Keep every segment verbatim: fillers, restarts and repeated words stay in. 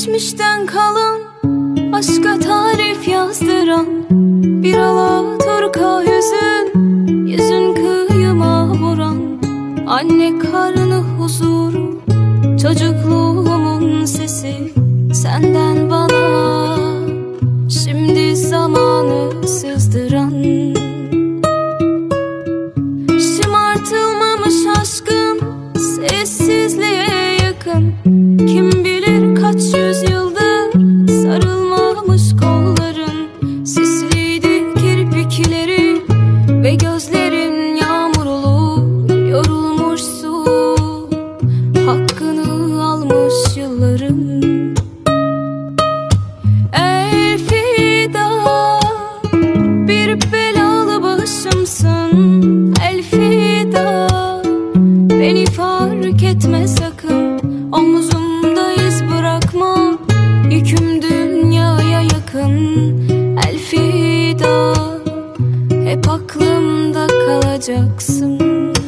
Geçmişten kalan, aşka tarif yazdıran bir alaturka hüzün, yüzün kıyıma vuran. Anne karnı huzuru, çocukluğumun sesi senden bana, şimdi zamanı sızdıran. Şımartılmamış aşkın sessizliğe yakın, kim bilir kaç yüzyıldır sarılmamış kolların. Sisliydi kirpikleri ve gözlerin yağmurlu, yorulmuş su, hakkını almış yılların. Elfida, bir belalı başımsın. Elfida, beni fark etme sakın, omuzumda iz bırakma, yüküm dünyaya yakın. Elfida, hep aklımda kalacaksın.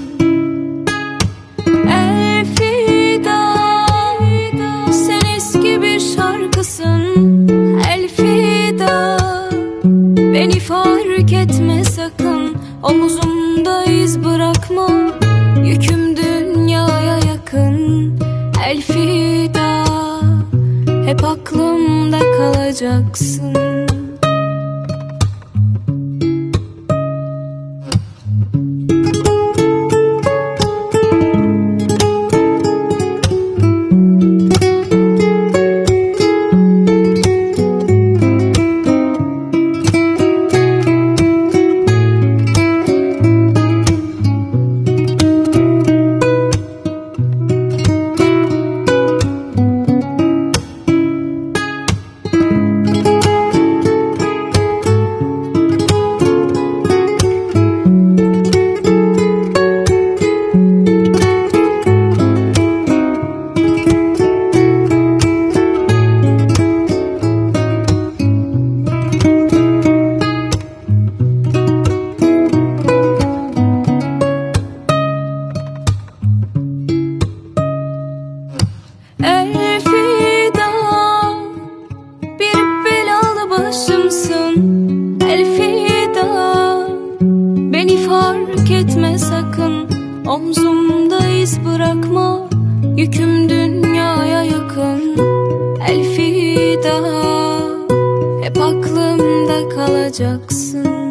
Elfida, sen eski bir şarkısın. Elfida, beni fark etme sakın, omuzumda iz bırakma, yüküm dünyaya yakın. Elfida, hep aklımda kalacaksın. Elfida, bir belalı başımsın. Elfida, beni fark etme sakın, omzumda iz bırakma, yüküm dünyaya yakın. Elfida, hep aklımda kalacaksın.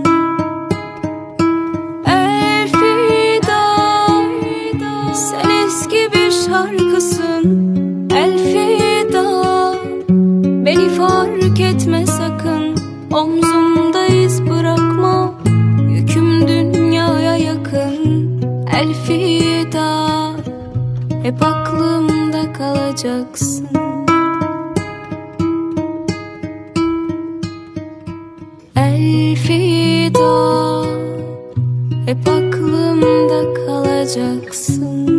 Elfida, sen eski bir şarkısın. Elfida, beni fark etme sakın, omzumda iz bırakma, yüküm dünyaya yakın. Elfida, hep aklımda kalacaksın. Elfida, hep aklımda kalacaksın.